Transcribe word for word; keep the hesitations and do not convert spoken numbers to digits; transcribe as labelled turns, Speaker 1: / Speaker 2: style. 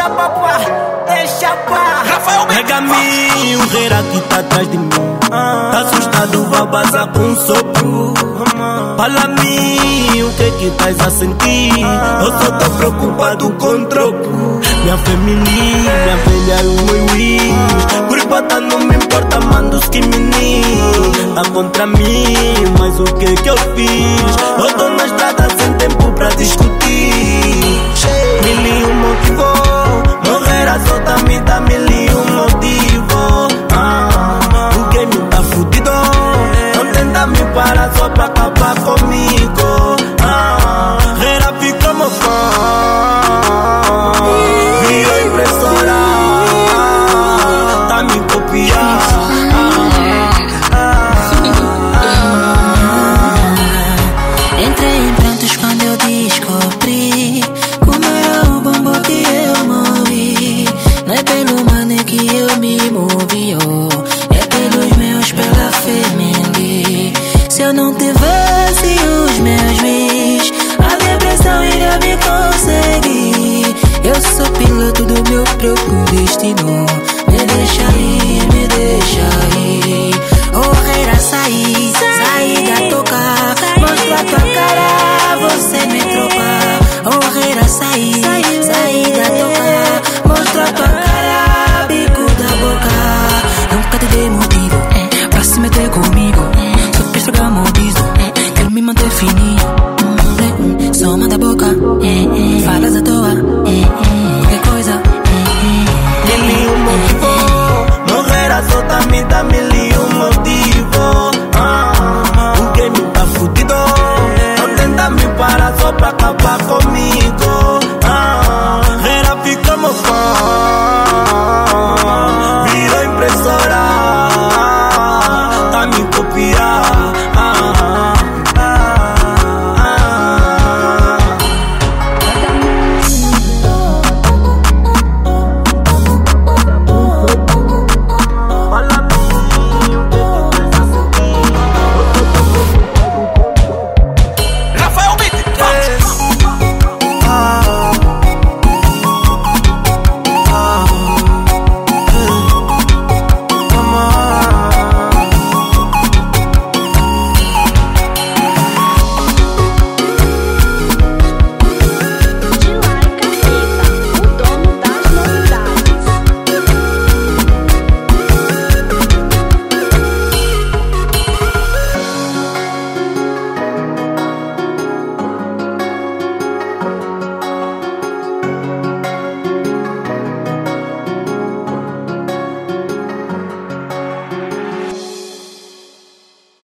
Speaker 1: deixa papá, deixa pá.
Speaker 2: Pega-me, o rei aqui tá atrás de mim. Tá assustado, vai bazar com um sopro. Fala-me, o que que estás a sentir? Eu só tô preocupado com troco. Minha família, minha velha e o meu ex. Por bota não me importa, manda os que me tá contra mim, mas o que que eu fiz? Eu tô na estrada sem tempo pra discutir. Mil e um motivo, morrer a solta me dá mil e um motivo. ah, O game tá fudido, não tenta me parar só pra acabar comigo. ah, Rera fica mocó, virou impressora, tá me copiar.
Speaker 3: Entrei em prantos quando eu descobri como era o bombo que eu movi. Não é pelo mano que eu me movi, oh, é pelos meus, pela família. Se eu não tivesse os meus bis, a depressão iria me conseguir. Eu sou piloto do meu próprio destino. Me deixa ir, me deixa ir.